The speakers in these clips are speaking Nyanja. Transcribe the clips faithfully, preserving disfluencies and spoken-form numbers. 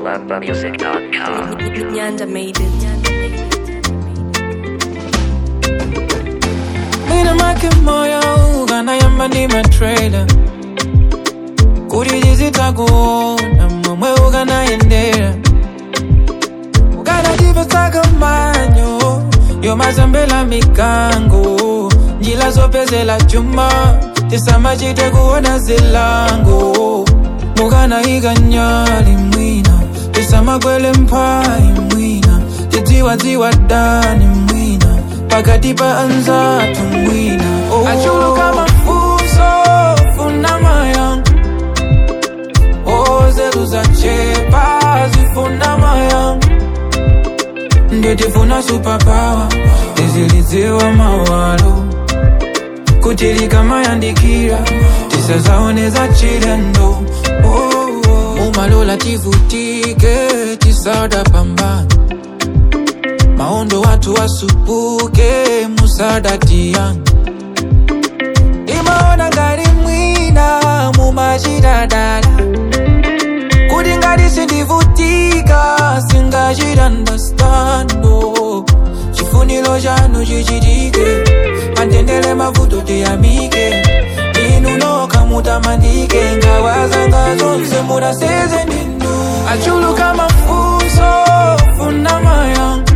love music dot com. Nyanda made it. Nina make moyo ugana yamba ni matrailer kurijizita kuona mwe ugana yendera ugana divestaka manyo yo mazambela mikango njila zopezela chuma tisama chite kuona zilango mugana iganyali mwina tisama kwele mpai mwina titiwa ziwa dani mwina pakati pa anzatu mwina oh. Achulu kama fuso funa mayang oh zeru za chepa zifuna mayang ndetifuna superpower tiziliziwa mawalo kutilika mayandikira tisa zaoneza chilendo oh, oh. Umalola tivutike tisada pambana maondo watu wasupuke musadati yangu imaona ngari mwina mumajidadala kuti ngati sindivutika singachita understando chifuniro chanu chichitike mandendele mavuto tiyamike inu noka mutamandike ngawazanga zonse munaseze ninu achulu kama fuso funa mayangu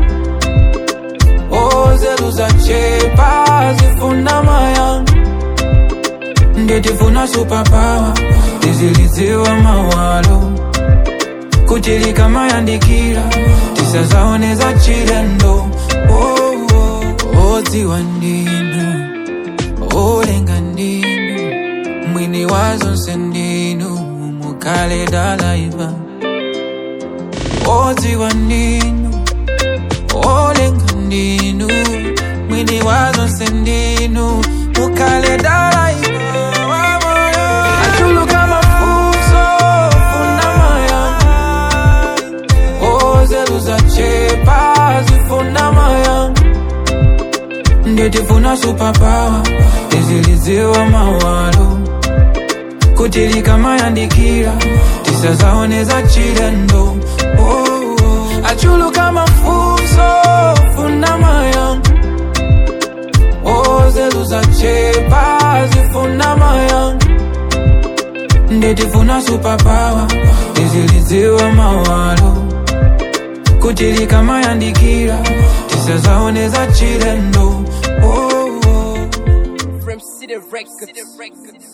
zeru za chepa zifuna mayang ndetifuna superpower tiziliziwa mawalo kutilika mayandikira tisa zaoneza chilendo oh, oh. Oziwa ndinu olenga ndinu mwini wazonse ndinu mukale dalaiva oziwa ndinu olenga ndinu mwini wazonse ndinu mukale dalaiva achulu kama fuso funa maya ozeru za chepa zifuna maya ndetifuna superpower tiziliziwa mawalo kutilika mayandikira tisa zaoneza chilendo oh, oh. Achulu kama fuso funa mayang ozeru za chepa zifuna mayang ndetifuna superpower tiziliziwa mawalo kutilika mayandikira tisa zaoneza chilendo oh, oh. From City Records.